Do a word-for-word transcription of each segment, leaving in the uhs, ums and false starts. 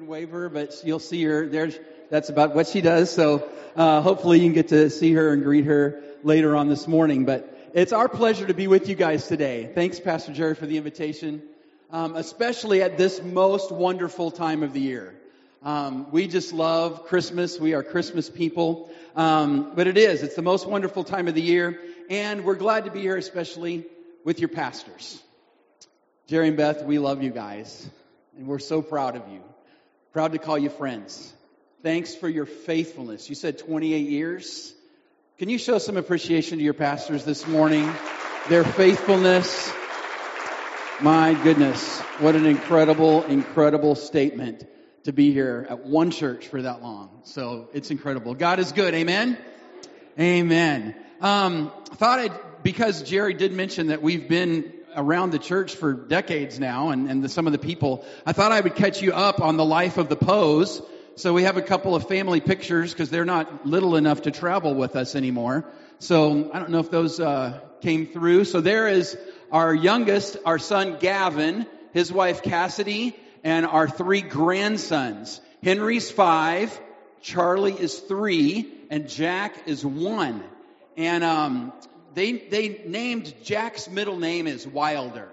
can wave her, but you'll see her. There's, that's about what she does. So uh, hopefully you can get to see her and greet her later on this morning. But it's our pleasure to be with you guys today. Thanks, Pastor Jerry, for the invitation, um, especially at this most wonderful time of the year. Um, we just love Christmas. We are Christmas people. Um, but it is. It's the most wonderful time of the year. And we're glad to be here, especially with your pastors. Jerry and Beth, we love you guys. And we're so proud of you. Proud to call you friends. Thanks for your faithfulness. You said twenty-eight years. Can you show some appreciation to your pastors this morning? Their faithfulness. My goodness. What an incredible, incredible statement to be here at one church for that long. So it's incredible. God is good. Amen? Amen. Um, I thought I'd, because Jerry did mention that we've been around the church for decades now, and, and the, some of the people, I thought I would catch you up on the life of the Poes. So we have a couple of family pictures because they're not little enough to travel with us anymore. So I don't know if those uh, came through. So there is our youngest, our son Gavin, his wife Cassidy, and our three grandsons. Henry's five, Charlie is three, and Jack is one. And um, they they named Jack's middle name is Wilder.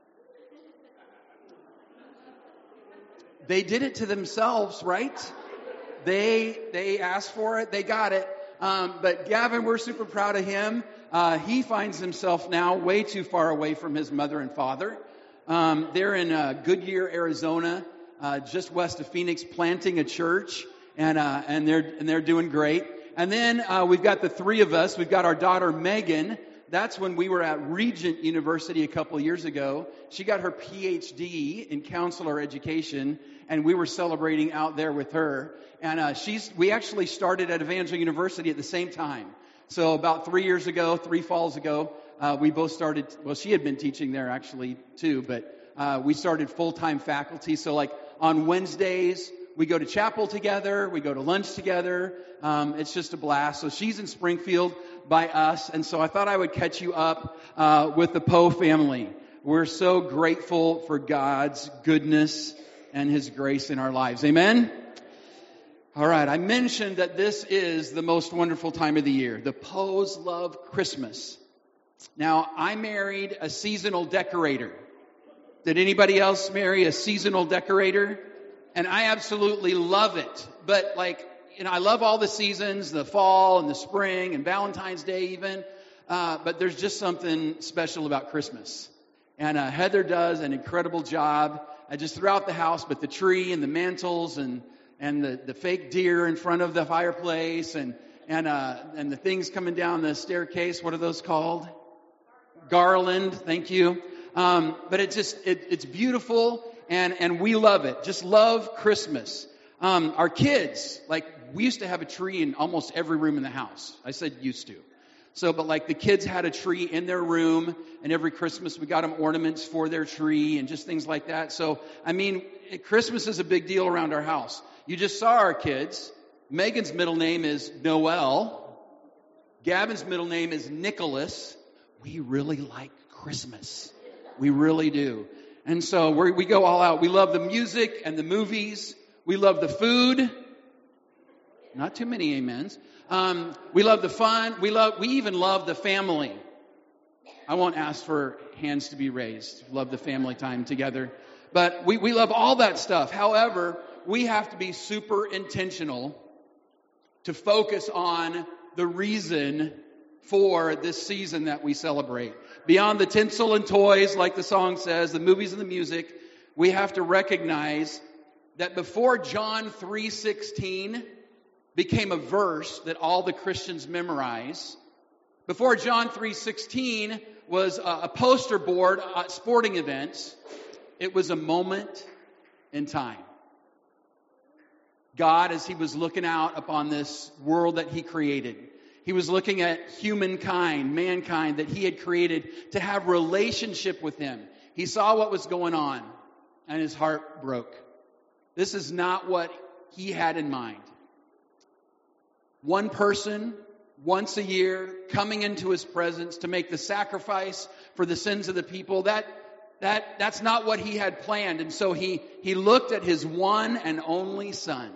They did it to themselves, right? They they asked for it, they got it. Um, but Gavin, we're super proud of him. Uh, he finds himself now way too far away from his mother and father. Um, they're in uh, Goodyear, Arizona, uh, just west of Phoenix, planting a church, and uh, and they're and they're doing great. And then uh, we've got the three of us. We've got our daughter Megan. That's when we were at Regent University a couple of years ago. She got her P H D in counselor education, and we were celebrating out there with her. And uh, she's we actually started at Evangel University at the same time. So about three years ago, three falls ago, uh, we both started. Well, she had been teaching there actually too, but uh, we started full-time faculty. So like on Wednesdays, we go to chapel together. We go to lunch together. Um, it's just a blast. So she's in Springfield by us. And so I thought I would catch you up uh, with the Poe family. We're so grateful for God's goodness and His grace in our lives. Amen? All right. I mentioned that this is the most wonderful time of the year. The Poes love Christmas. Now, I married a seasonal decorator. Did anybody else marry a seasonal decorator? And I absolutely love it. But like, you know, I love all the seasons, the fall and the spring and Valentine's Day even. Uh, but there's just something special about Christmas. And uh, Heather does an incredible job uh, just throughout the house, but the tree and the mantles and and the, the fake deer in front of the fireplace and and uh, and the things coming down the staircase. What are those called? Garland. Thank you. Um, but it just it, it's beautiful. And, and we love it. Just love Christmas. Um, our kids, like, we used to have a tree in almost every room in the house. I said used to. So, but like the kids had a tree in their room, and every Christmas we got them ornaments for their tree and just things like that. So, I mean, Christmas is a big deal around our house. You just saw our kids. Megan's middle name is Noel. Gavin's middle name is Nicholas. We really like Christmas. We really do. And so we we go all out. We love the music and the movies. We love the food. Not too many amens. Um, we love the fun. We love. We even love the family. I won't ask for hands to be raised. Love the family time together. But we, we love all that stuff. However, we have to be super intentional to focus on the reason for this season that we celebrate. Beyond the tinsel and toys, like the song says, the movies and the music, we have to recognize that before John three sixteen became a verse that all the Christians memorize, before John three sixteen was a poster board at sporting events, it was a moment in time. God, as He was looking out upon this world that He created, He was looking at humankind, mankind that He had created to have relationship with Him. He saw what was going on, and His heart broke. This is not what He had in mind. One person, once a year, coming into His presence to make the sacrifice for the sins of the people, that that that's not what he had planned. And so he, he looked at his one and only son.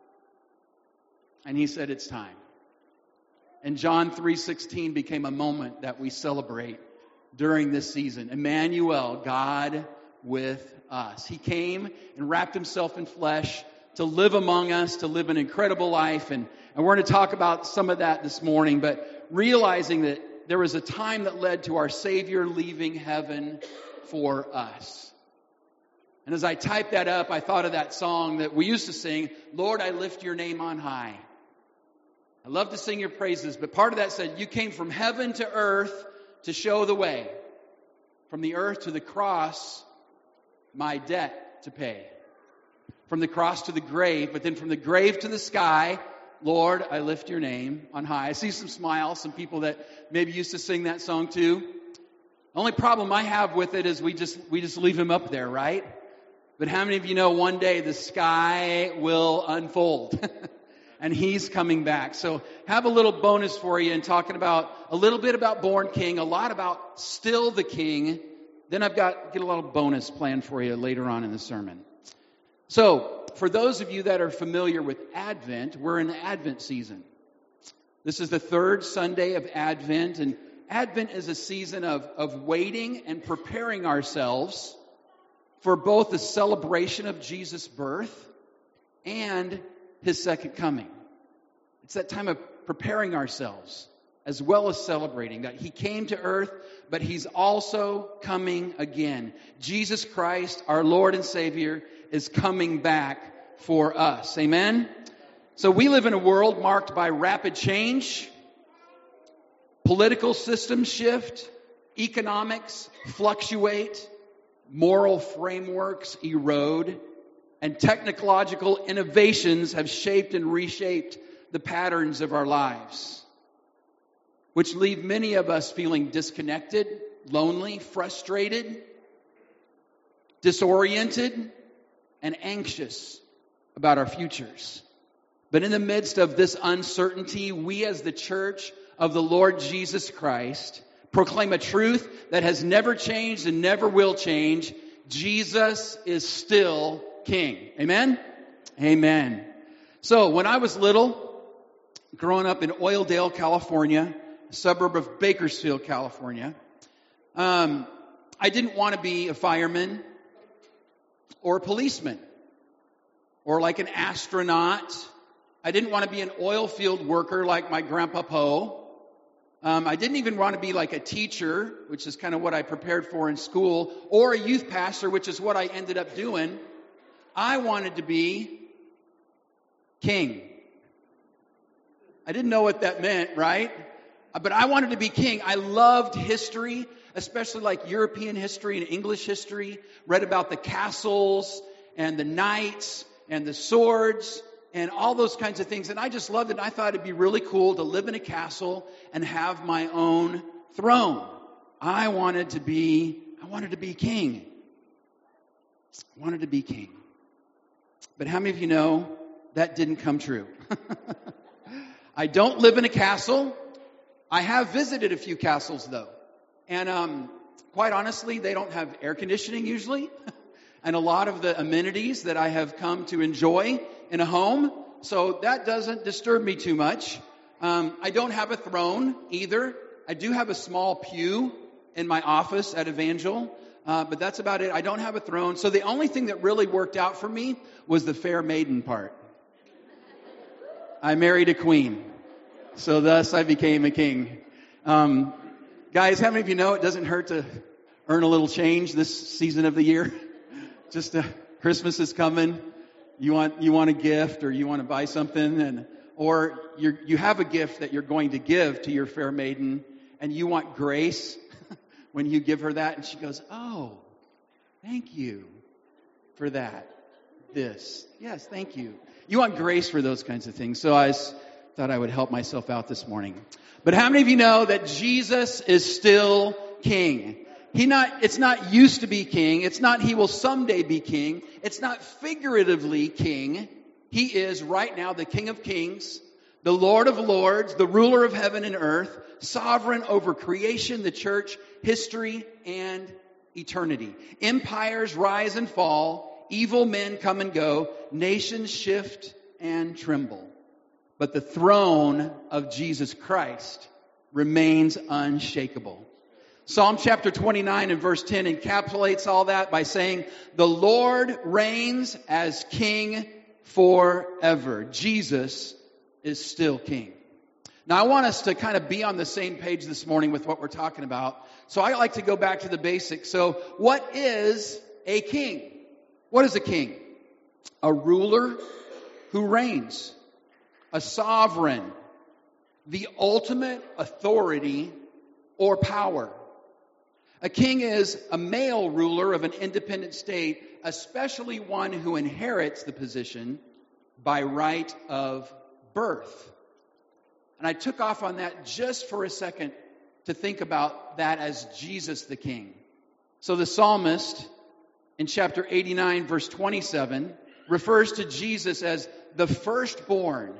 And he said, it's time. And John three sixteen became a moment that we celebrate during this season. Emmanuel, God with us. He came and wrapped himself in flesh to live among us, to live an incredible life. And, and we're going to talk about some of that this morning, but realizing that there was a time that led to our Savior leaving heaven for us. And as I typed that up, I thought of that song that we used to sing, Lord, I lift your name on high. I love to sing your praises, but part of that said, you came from heaven to earth to show the way. From the earth to the cross, my debt to pay. From the cross to the grave, but then from the grave to the sky, Lord, I lift your name on high. I see some smiles, some people that maybe used to sing that song too. The only problem I have with it is we just we just leave him up there, right? But how many of you know one day the sky will unfold? And he's coming back. So have a little bonus for you in talking about a little bit about Born King, a lot about Still the King. Then I've got get a little bonus planned for you later on in the sermon. So for those of you that are familiar with Advent, we're in the Advent season. This is the third Sunday of Advent, and Advent is a season of, of waiting and preparing ourselves for both the celebration of Jesus' birth and his second coming. It's that time of preparing ourselves as well as celebrating that he came to earth, but he's also coming again. Jesus Christ, our Lord and Savior, is coming back for us. Amen? So we live in a world marked by rapid change, political systems shift, economics fluctuate, moral frameworks erode, and technological innovations have shaped and reshaped the patterns of our lives, which leave many of us feeling disconnected, lonely, frustrated, disoriented, and anxious about our futures. But in the midst of this uncertainty, we as the church of the Lord Jesus Christ proclaim a truth that has never changed and never will change. Jesus is still King. Amen? Amen. So when I was little, growing up in Oildale, California, a suburb of Bakersfield, California, um, I didn't want to be a fireman or a policeman or like an astronaut. I didn't want to be an oil field worker like my grandpa Poe. Um, I didn't even want to be like a teacher, which is kind of what I prepared for in school, or a youth pastor, which is what I ended up doing. I wanted to be king. I didn't know what that meant, right? But I wanted to be king. I loved history, especially like European history and English history. Read about the castles and the knights and the swords and all those kinds of things. And I just loved it. I thought it'd be really cool to live in a castle and have my own throne. I wanted to be, I wanted to be king. I wanted to be king. But how many of you know that didn't come true? I don't live in a castle. I have visited a few castles though. And um, quite honestly, they don't have air conditioning usually. And a lot of the amenities that I have come to enjoy in a home. So that doesn't disturb me too much. Um, I don't have a throne either. I do have a small pew in my office at Evangel. Uh, but that's about it. I don't have a throne. So the only thing that really worked out for me was the fair maiden part. I married a queen. So thus I became a king. Um, guys, how many of you know it doesn't hurt to earn a little change this season of the year? Just uh, Christmas is coming. You want you want a gift or you want to buy something, and or you you have a gift that you're going to give to your fair maiden, and you want grace when you give her that, and she goes, "Oh, thank you for that." This, yes, thank you. You want grace for those kinds of things. So I thought I would help myself out this morning. But how many of you know that Jesus is still King? He not, it's not used to be king. It's not he will someday be king. It's not figuratively king. He is right now the King of Kings, the Lord of Lords, the ruler of heaven and earth, sovereign over creation, the church, history, and eternity. Empires rise and fall. Evil men come and go. Nations shift and tremble. But the throne of Jesus Christ remains unshakable. Psalm chapter twenty-nine and verse ten encapsulates all that by saying, the Lord reigns as King forever. Jesus is still King. Now I want us to kind of be on the same page this morning with what we're talking about. So I like to go back to the basics. So what is a king? What is a king? A ruler who reigns. A sovereign. The ultimate authority or power. A king is a male ruler of an independent state, especially one who inherits the position by right of birth. And I took off on that just for a second to think about that as Jesus the King. So the psalmist in chapter eighty-nine, verse twenty-seven, refers to Jesus as the firstborn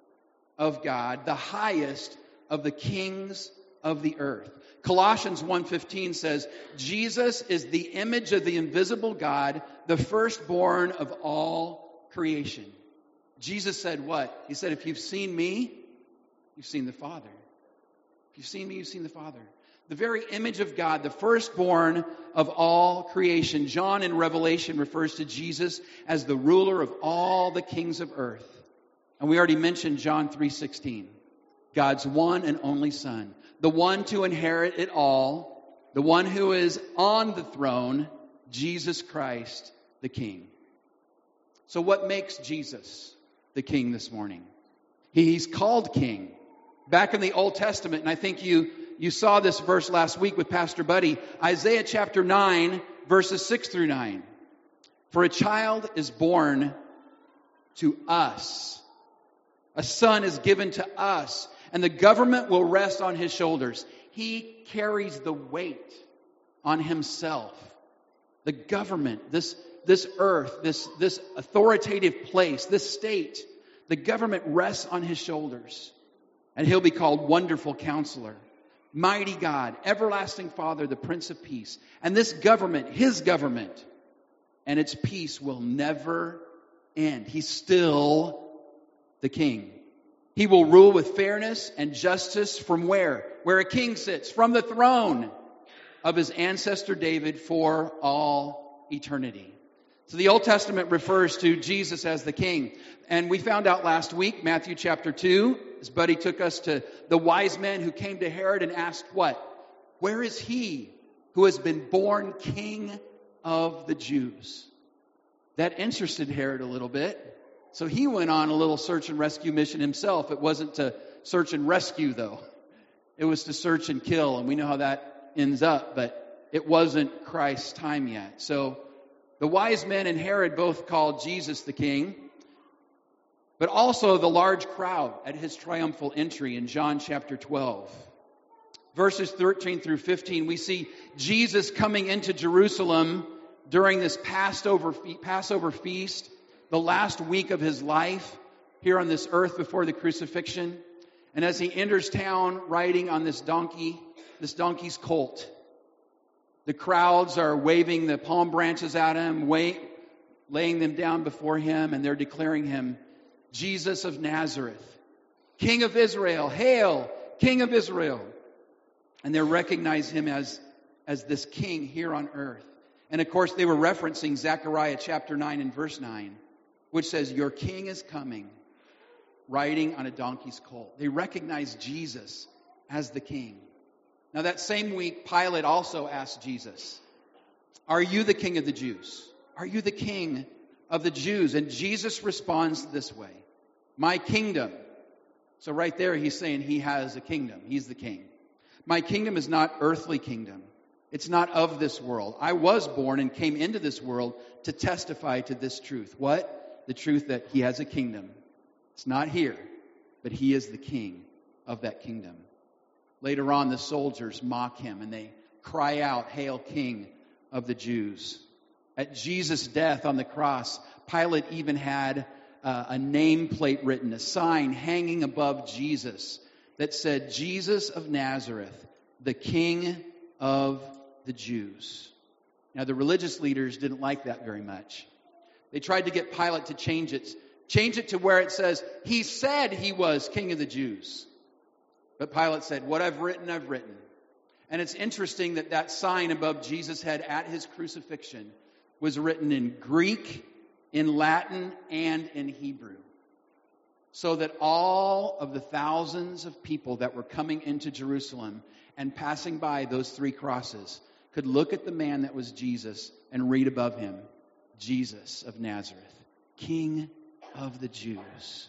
of God, the highest of the kings of the earth. Colossians one fifteen says, Jesus is the image of the invisible God, the firstborn of all creation. Jesus said what? He said, if you've seen me, you've seen the Father. If you've seen me, you've seen the Father. The very image of God, the firstborn of all creation. John in Revelation refers to Jesus as the ruler of all the kings of earth. And we already mentioned John three sixteen. God's one and only Son. The one to inherit it all. The one who is on the throne. Jesus Christ, the King. So what makes Jesus the King this morning? He's called King. Back in the Old Testament, and I think you, you saw this verse last week with Pastor Buddy, Isaiah chapter nine, verses six through nine. For a child is born to us. A son is given to us, and the government will rest on his shoulders. He carries the weight on himself. The government, this, this earth, this, this authoritative place, this state, the government rests on his shoulders. And he'll be called Wonderful Counselor, Mighty God, Everlasting Father, the Prince of Peace. And this government, his government, and its peace will never end. He's still the King. He will rule with fairness and justice from where? Where a king sits, from the throne of his ancestor David for all eternity. So the Old Testament refers to Jesus as the King. And we found out last week, Matthew chapter two, his buddy took us to the wise men who came to Herod and asked what? Where is he who has been born King of the Jews? That interested Herod a little bit. So he went on a little search and rescue mission himself. It wasn't to search and rescue, though. It was to search and kill, and we know how that ends up, but it wasn't Christ's time yet. So the wise men and Herod both called Jesus the King, but also the large crowd at his triumphal entry in John chapter twelve. Verses thirteen through fifteen, we see Jesus coming into Jerusalem during this Passover, Passover feast, the last week of his life here on this earth before the crucifixion. And as he enters town riding on this donkey, this donkey's colt, the crowds are waving the palm branches at him, wait, laying them down before him, and they're declaring him Jesus of Nazareth, King of Israel, hail, King of Israel. And they recognize him as, as this king here on earth. And of course, they were referencing Zechariah chapter nine and verse nine, which says, your king is coming, riding on a donkey's colt. They recognize Jesus as the king. Now that same week, Pilate also asked Jesus, are you the king of the Jews? Are you the king of the Jews? And Jesus responds this way, my kingdom. So right there, he's saying he has a kingdom. He's the king. My kingdom is not earthly kingdom. It's not of this world. I was born and came into this world to testify to this truth. What? The truth that he has a kingdom. It's not here, but he is the king of that kingdom. Later on, the soldiers mock him and they cry out, hail, King of the Jews. At Jesus' death on the cross, Pilate even had uh, a nameplate written, a sign hanging above Jesus that said, Jesus of Nazareth, the King of the Jews. Now, the religious leaders didn't like that very much. They tried to get Pilate to change it. Change it to where it says, he said he was king of the Jews. But Pilate said, what I've written, I've written. And it's interesting that that sign above Jesus' head at his crucifixion was written in Greek, in Latin, and in Hebrew. So that all of the thousands of people that were coming into Jerusalem and passing by those three crosses could look at the man that was Jesus and read above him, Jesus of Nazareth, King of the Jews.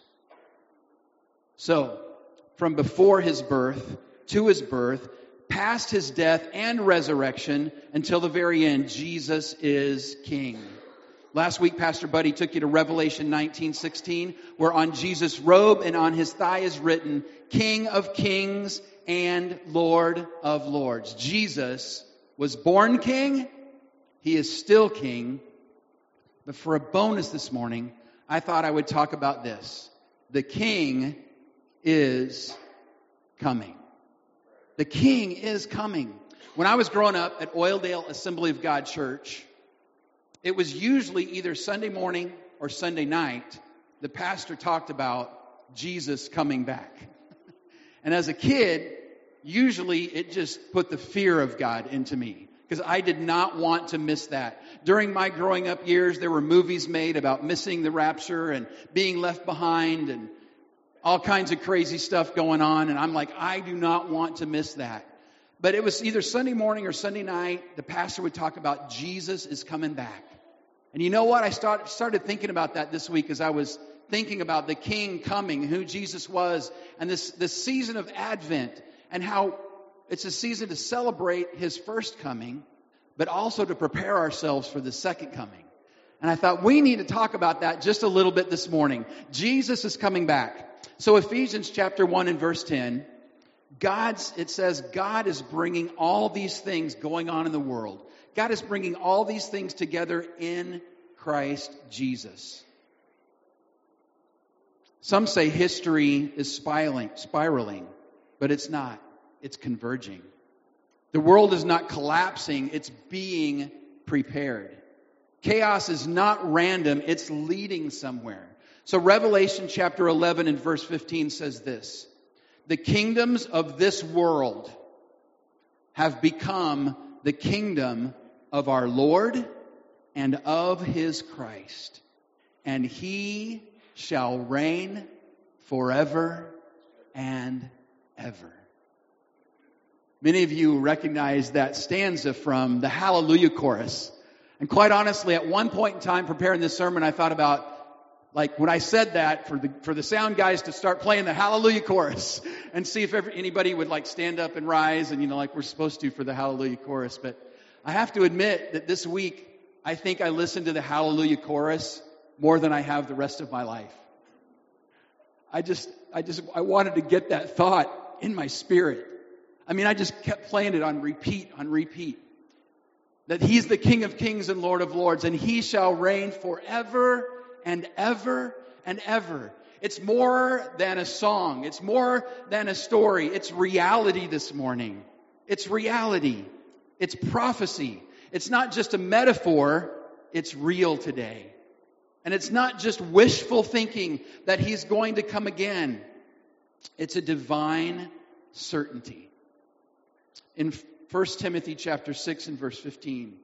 So, from before his birth to his birth, past his death and resurrection, until the very end, Jesus is King. Last week, Pastor Buddy took you to Revelation nineteen sixteen, where on Jesus' robe and on his thigh is written, King of Kings and Lord of Lords. Jesus was born king. He is still king. But for a bonus this morning, I thought I would talk about this. The King is coming. The King is coming. When I was growing up at Oildale Assembly of God Church, it was usually either Sunday morning or Sunday night, the pastor talked about Jesus coming back. And as a kid, usually it just put the fear of God into me, because I did not want to miss that. During my growing up years, there were movies made about missing the rapture and being left behind and all kinds of crazy stuff going on. And I'm like, I do not want to miss that. But it was either Sunday morning or Sunday night, the pastor would talk about Jesus is coming back. And you know what? I start, started thinking about that this week as I was thinking about the King coming, who Jesus was, and this, this season of Advent, and how it's a season to celebrate his first coming, but also to prepare ourselves for the second coming. And I thought we need to talk about that just a little bit this morning. Jesus is coming back. So Ephesians chapter one and verse ten, God's, it says, God is bringing all these things going on in the world. God is bringing all these things together in Christ Jesus. Some say history is spiraling, spiraling, but it's not. It's converging. The world is not collapsing. It's being prepared. Chaos is not random. It's leading somewhere. So Revelation chapter eleven and verse fifteen says this: the kingdoms of this world have become the kingdom of our Lord and of his Christ, and he shall reign forever and ever. Many of you recognize that stanza from the Hallelujah Chorus. And quite honestly, at one point in time preparing this sermon, I thought about, like, when I said that, for the for the sound guys to start playing the Hallelujah Chorus and see if ever, anybody would like stand up and rise, and you know, like we're supposed to for the Hallelujah Chorus. But I have to admit that this week, I think I listened to the Hallelujah Chorus more than I have the rest of my life. I just, I just, I wanted to get that thought in my spirit. I mean, I just kept playing it on repeat, on repeat. That he's the King of Kings and Lord of Lords, and he shall reign forever and ever and ever. It's more than a song. It's more than a story. It's reality this morning. It's reality. It's prophecy. It's not just a metaphor. It's real today. And it's not just wishful thinking that he's going to come again. It's a divine certainty. In First Timothy chapter six and verse fifteen,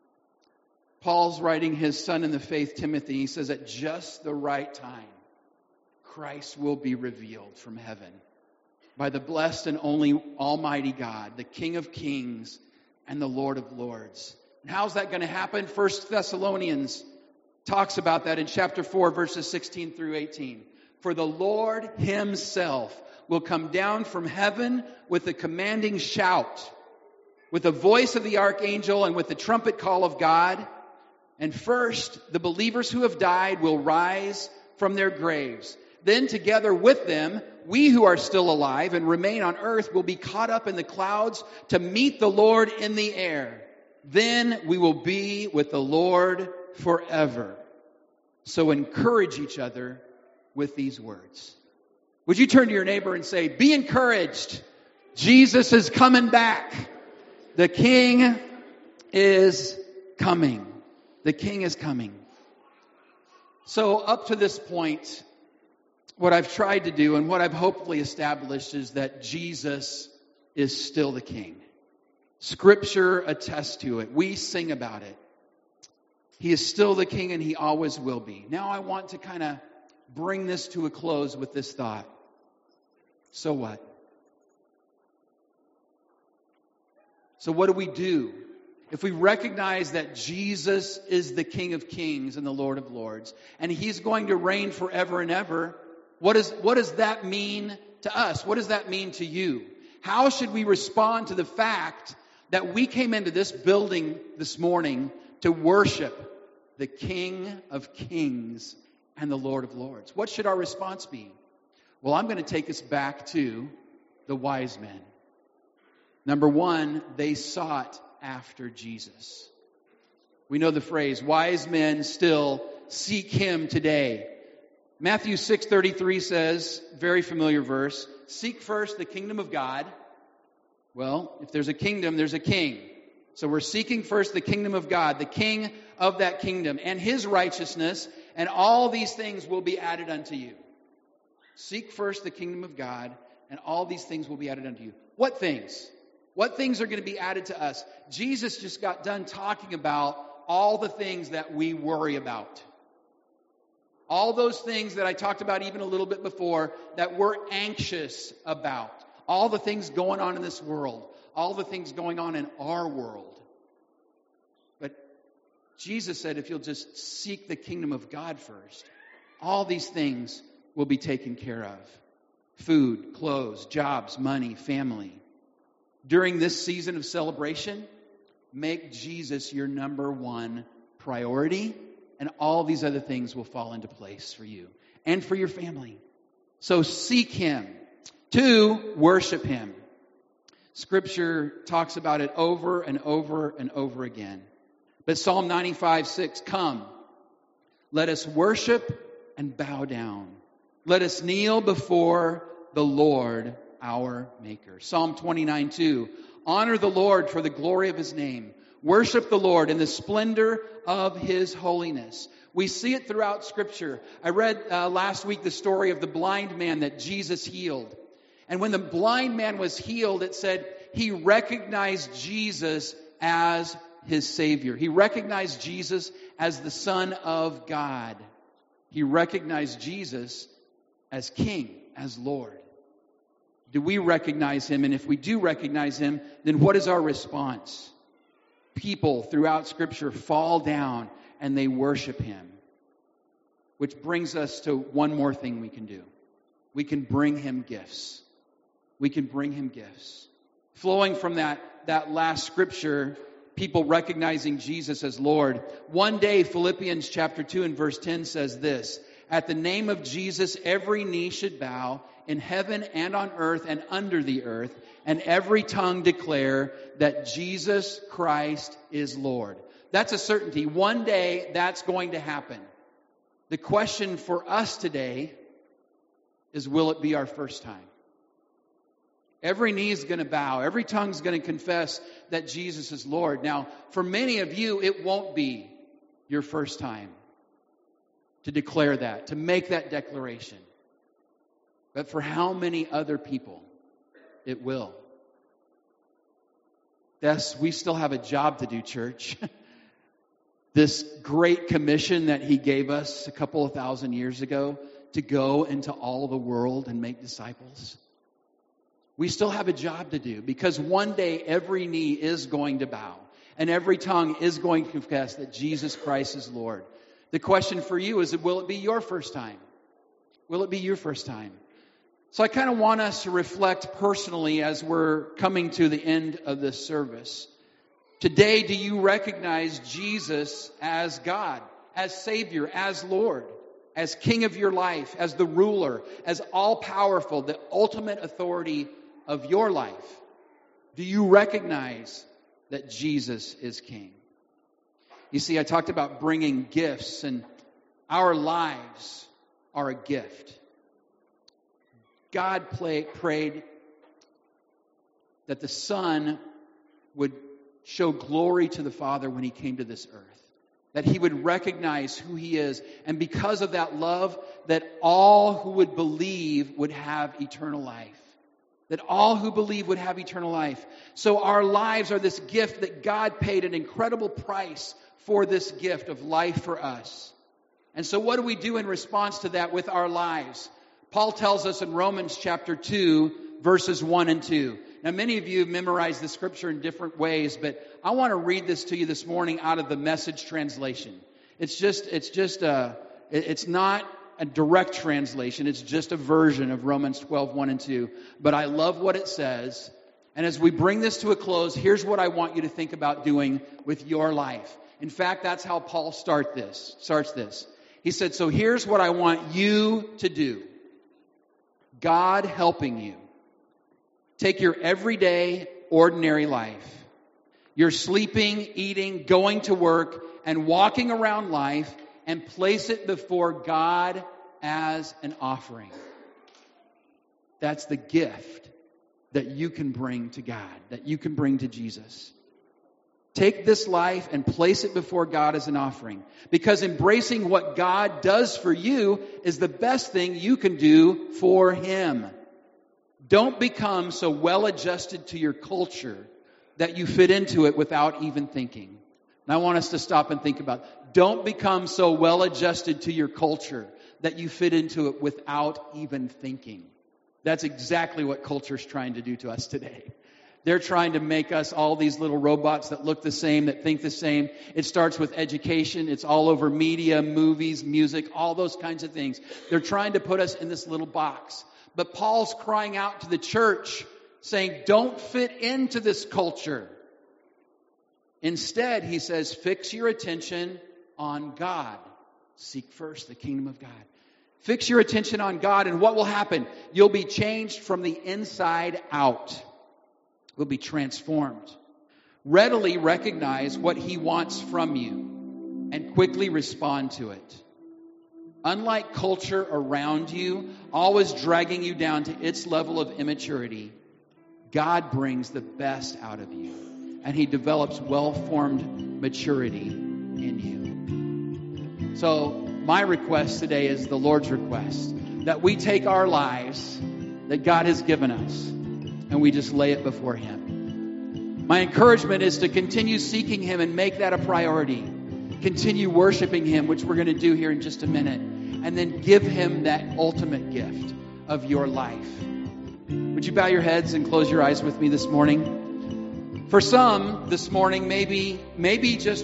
Paul's writing his son in the faith, Timothy. He says, at just the right time, Christ will be revealed from heaven by the blessed and only Almighty God, the King of Kings and the Lord of Lords. And how's that going to happen? First Thessalonians talks about that in chapter four, verses sixteen through eighteen. For the Lord himself will come down from heaven with a commanding shout, with the voice of the archangel and with the trumpet call of God. And first, the believers who have died will rise from their graves. Then together with them, we who are still alive and remain on earth will be caught up in the clouds to meet the Lord in the air. Then we will be with the Lord forever. So encourage each other with these words. Would you turn to your neighbor and say, be encouraged. Jesus is coming back. The King is coming. The King is coming. So up to this point, what I've tried to do and what I've hopefully established is that Jesus is still the King. Scripture attests to it. We sing about it. He is still the King and He always will be. Now I want to kind of bring this to a close with this thought. So what? So what do we do? If we recognize that Jesus is the King of Kings and the Lord of Lords, and He's going to reign forever and ever, what, is, what does that mean to us? What does that mean to you? How should we respond to the fact that we came into this building this morning to worship the King of Kings and the Lord of Lords? What should our response be? Well, I'm going to take us back to the wise men. Number one, they sought after Jesus. We know the phrase, wise men still seek Him today. Matthew six thirty-three says, very familiar verse, seek first the kingdom of God. Well, if there's a kingdom, there's a king. So we're seeking first the kingdom of God, the King of that kingdom, and His righteousness, and all these things will be added unto you. Seek first the kingdom of God, and all these things will be added unto you. What things? What things are going to be added to us? Jesus just got done talking about all the things that we worry about. All those things that I talked about even a little bit before that we're anxious about. All the things going on in this world. All the things going on in our world. But Jesus said if you'll just seek the kingdom of God first, all these things will be taken care of. Food, clothes, jobs, money, family. During this season of celebration, make Jesus your number one priority, and all these other things will fall into place for you and for your family. So seek Him. Two, worship Him. Scripture talks about it over and over and over again. But Psalm ninety-five six, come, let us worship and bow down. Let us kneel before the Lord our Maker. Psalm twenty-nine two, honor the Lord for the glory of His name. Worship the Lord in the splendor of His holiness. We see it throughout Scripture. I read uh, last week the story of the blind man that Jesus healed. And when the blind man was healed, it said he recognized Jesus as his Savior. He recognized Jesus as the Son of God. He recognized Jesus as King, as Lord. Do we recognize Him? And if we do recognize Him, then what is our response? People throughout Scripture fall down and they worship Him. Which brings us to one more thing we can do. We can bring Him gifts. We can bring Him gifts. Flowing from that, that last Scripture, people recognizing Jesus as Lord. One day, Philippians chapter two and verse ten says this, at the name of Jesus, every knee should bow in heaven and on earth and under the earth, and every tongue declare that Jesus Christ is Lord. That's a certainty. One day, that's going to happen. The question for us today is, will it be our first time? Every knee is going to bow. Every tongue is going to confess that Jesus is Lord. Now, for many of you, it won't be your first time to declare that, to make that declaration. But for how many other people, it will. Yes, we still have a job to do, church. This great commission that He gave us a couple of thousand years ago to go into all the world and make disciples. We still have a job to do because one day every knee is going to bow and every tongue is going to confess that Jesus Christ is Lord. The question for you is, will it be your first time? Will it be your first time? So I kind of want us to reflect personally as we're coming to the end of this service. Today, do you recognize Jesus as God, as Savior, as Lord, as King of your life, as the ruler, as all-powerful, the ultimate authority of your life? Do you recognize that Jesus is King? You see, I talked about bringing gifts, and our lives are a gift. God play, prayed that the Son would show glory to the Father when he came to this earth. That he would recognize who he is. And because of that love, that all who would believe would have eternal life. That all who believe would have eternal life. So our lives are this gift that God paid an incredible price for this gift of life for us. And so what do we do in response to that with our lives? Paul tells us in Romans chapter two, verses one and two. Now, many of you have memorized the scripture in different ways, but I want to read this to you this morning out of the Message translation. It's just, it's just a, it's not a direct translation. It's just a version of Romans twelve, one and two. But I love what it says. And as we bring this to a close, here's what I want you to think about doing with your life. In fact, that's how Paul start this, starts this. He said, so here's what I want you to do. God helping you. Take your everyday, ordinary life. You're sleeping, eating, going to work, and walking around life, and place it before God as an offering. That's the gift that you can bring to God, that you can bring to Jesus. Take this life and place it before God as an offering. Because embracing what God does for you is the best thing you can do for Him. Don't become so well adjusted to your culture that you fit into it without even thinking. And I want us to stop and think about it. Don't become so well adjusted to your culture that you fit into it without even thinking. That's exactly what culture's trying to do to us today. They're trying to make us all these little robots that look the same, that think the same. It starts with education. It's all over media, movies, music, all those kinds of things. They're trying to put us in this little box. But Paul's crying out to the church, saying, don't fit into this culture. Instead, he says, fix your attention on God. Seek first the kingdom of God. Fix your attention on God, and what will happen? You'll be changed from the inside out. Will be transformed. Readily recognize what He wants from you and quickly respond to it. Unlike culture around you, always dragging you down to its level of immaturity, God brings the best out of you, and He develops well-formed maturity in you. So my request today is the Lord's request, that we take our lives that God has given us and we just lay it before Him. My encouragement is to continue seeking Him and make that a priority. Continue worshiping Him, which we're going to do here in just a minute. And then give Him that ultimate gift of your life. Would you bow your heads and close your eyes with me this morning? For some, this morning, maybe, maybe just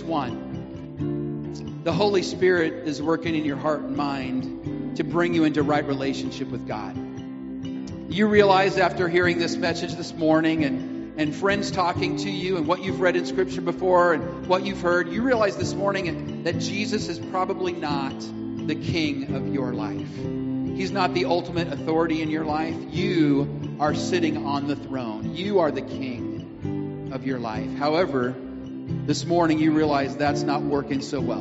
one. The Holy Spirit is working in your heart and mind to bring you into right relationship with God. You realize after hearing this message this morning and, and friends talking to you and what you've read in Scripture before and what you've heard, you realize this morning that Jesus is probably not the king of your life. He's not the ultimate authority in your life. You are sitting on the throne. You are the king of your life. However, this morning you realize that's not working so well.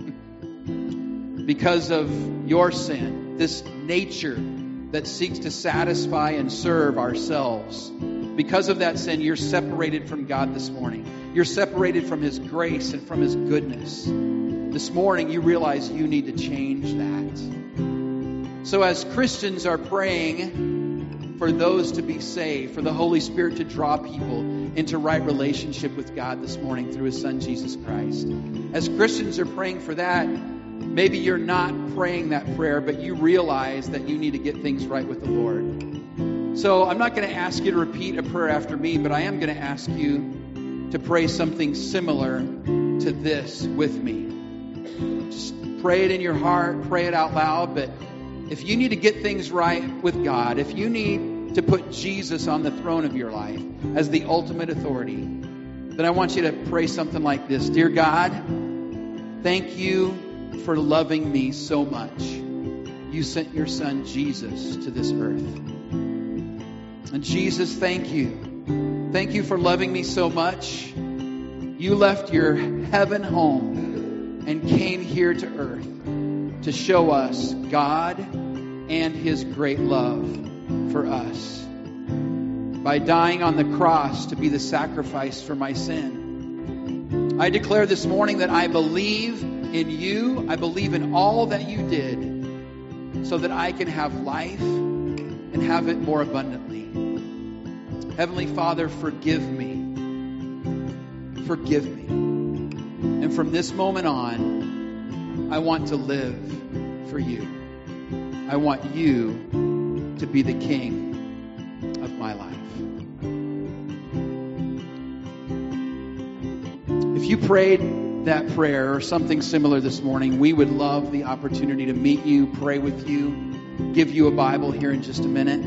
Because of your sin, this nature that seeks to satisfy and serve ourselves. Because of that sin, you're separated from God this morning. You're separated from His grace and from His goodness. This morning, you realize you need to change that. So as Christians are praying for those to be saved, for the Holy Spirit to draw people into right relationship with God this morning through His Son, Jesus Christ. As Christians are praying for that, maybe you're not praying that prayer, but you realize that you need to get things right with the Lord. So I'm not going to ask you to repeat a prayer after me, but I am going to ask you to pray something similar to this with me. Just pray it in your heart, pray it out loud, but if you need to get things right with God, if you need to put Jesus on the throne of your life as the ultimate authority, then I want you to pray something like this. Dear God, thank you for loving me so much. You sent your Son Jesus to this earth. And Jesus, thank you. Thank you for loving me so much. You left your heaven home and came here to earth to show us God and His great love for us. By dying on the cross to be the sacrifice for my sin. I declare this morning that I believe in you. I believe in all that you did so that I can have life and have it more abundantly. Heavenly Father, forgive me. Forgive me. And from this moment on, I want to live for you. I want you to be the king of my life. If you prayed that prayer or something similar this morning, we would love the opportunity to meet you, pray with you, give you a Bible here in just a minute.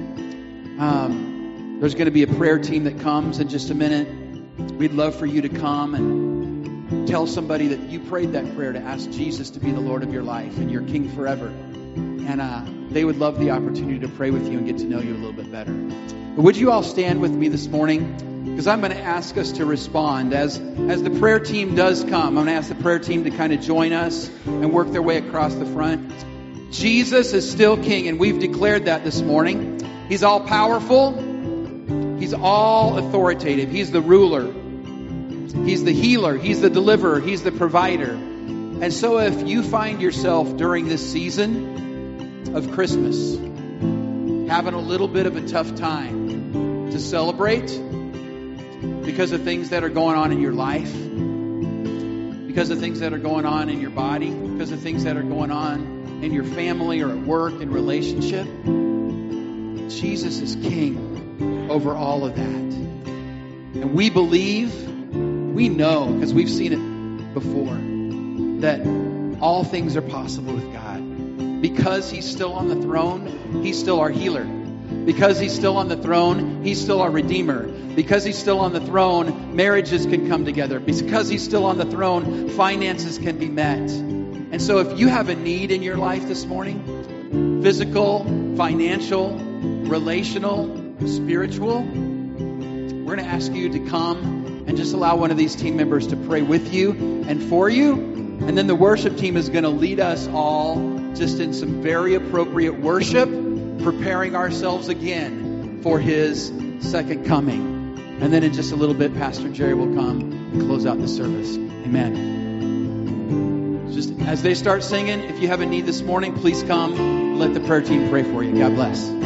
Um, there's going to be a prayer team that comes in just a minute. We'd love for you to come and tell somebody that you prayed that prayer to ask Jesus to be the Lord of your life and your King forever. And uh, they would love the opportunity to pray with you and get to know you a little bit better. But would you all stand with me this morning? Because I'm going to ask us to respond. As, as the prayer team does come, I'm going to ask the prayer team to kind of join us and work their way across the front. Jesus is still King, and we've declared that this morning. He's all powerful. He's all authoritative. He's the ruler. He's the healer. He's the deliverer. He's the provider. And so if you find yourself during this season of Christmas having a little bit of a tough time to celebrate because of things that are going on in your life, because of things that are going on in your body, because of things that are going on in your family or at work and relationship, Jesus is King over all of that. And we believe, we know, because we've seen it before, that all things are possible with God. Because He's still on the throne, He's still our healer. Because He's still on the throne, He's still our Redeemer. Because He's still on the throne, marriages can come together. Because He's still on the throne, finances can be met. And so if you have a need in your life this morning, physical, financial, relational, spiritual, we're going to ask you to come and just allow one of these team members to pray with you and for you. And then the worship team is going to lead us all just in some very appropriate worship, preparing ourselves again for His second coming. And then in just a little bit, Pastor Jerry will come and close out the service. Amen. Just as they start singing, if you have a need this morning, please come. Let the prayer team pray for you. God bless.